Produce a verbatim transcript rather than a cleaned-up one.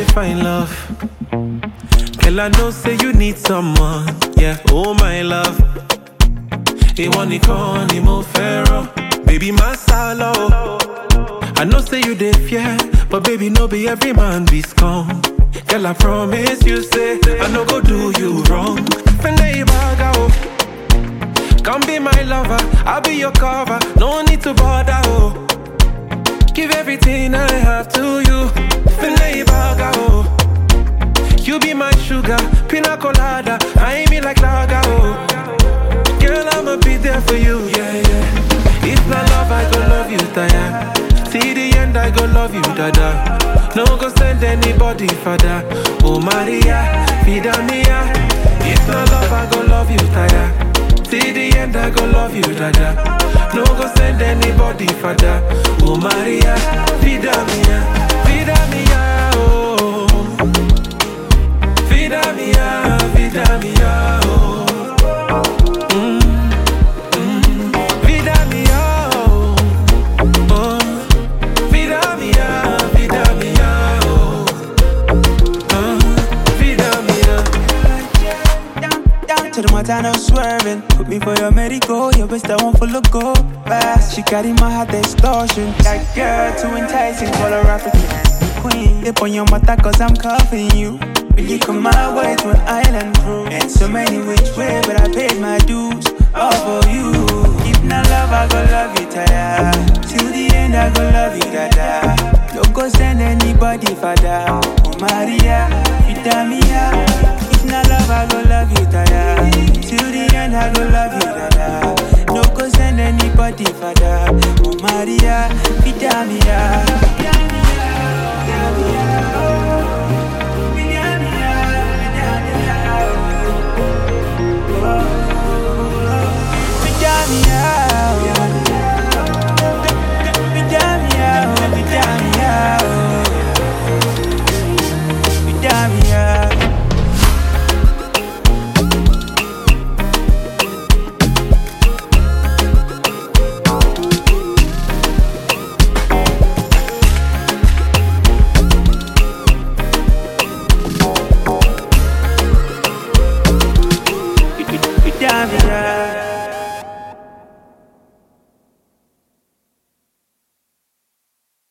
find love. Girl, I know say you need someone. Yeah, oh my love. He want it con mo ferro. Baby, my salo. I know say you dey fear, but baby, no be every man be scum. Girl, I promise you say I no go do you wrong. Finna ibaga oh. Come be my lover, I'll be your cover. No need to bother oh. Give everything I have to you. Finna ibaga oh. You be my sugar, pina colada. I ain't me like lager oh. Girl, I'ma be there for you, yeah, yeah. If not love, I go love you, Taya. See the end, I go love you, dada. No go send anybody, father. Oh, Maria, vida mia. If not love, I go love you, Taya. See the end, I go love you, dada. No go send anybody, father. Oh, Maria, vida mia. Vida mia, oh. Vida mia, vida mia, oh. To the Montana swerving. Put me for your medical. Your best, I want full of gold. Fast. She carry my heart distortion. That girl too enticing. Call her African queen. Dip on your mata cause I'm cuffing you. Will you come my way to an island cruise? And so many which way, but I paid my dues. All for you. If not love, I go love you, Taya. Till the end, I go love you, dada. Don't go send anybody, father. Oh, Maria, vida mia. If not love, I go love you, Taya. Till the end, I go love you, dada. No go send anybody, father. Oh, Maria, vida mia. Vida mia, vida mia, vida mia, vida mia, vida mia.